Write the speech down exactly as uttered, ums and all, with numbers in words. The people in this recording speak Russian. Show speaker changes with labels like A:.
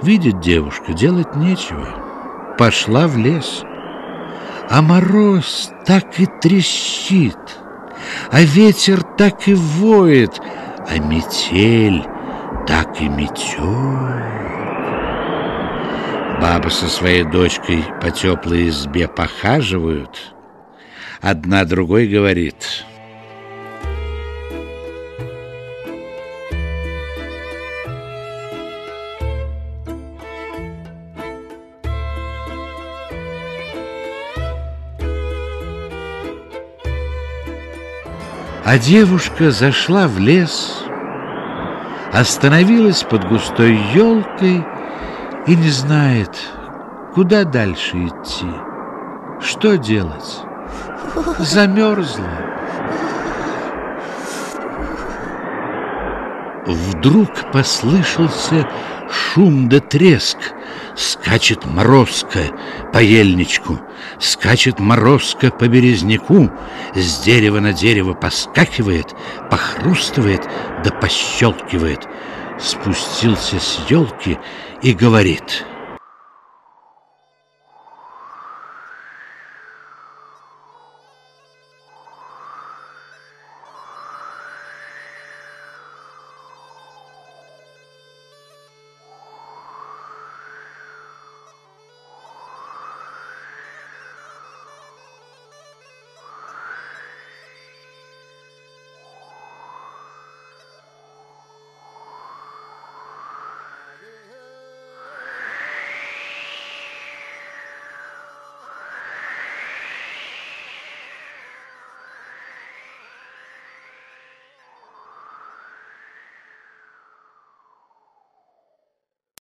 A: Видит девушка, делать нечего. Пошла в лес. А мороз так и трещит, а ветер так и воет, а метель так и метет. Баба со своей дочкой по теплой избе похаживают. Одна другой говорит: а девушка зашла в лес, остановилась под густой елкой и не знает, куда дальше идти, что делать. Замерзла. Вдруг послышался шум да треск. Скачет морозка по ельничку, скачет морозка по березняку, с дерева на дерево поскакивает, похрустывает да пощелкивает. Спустился с елки и говорит: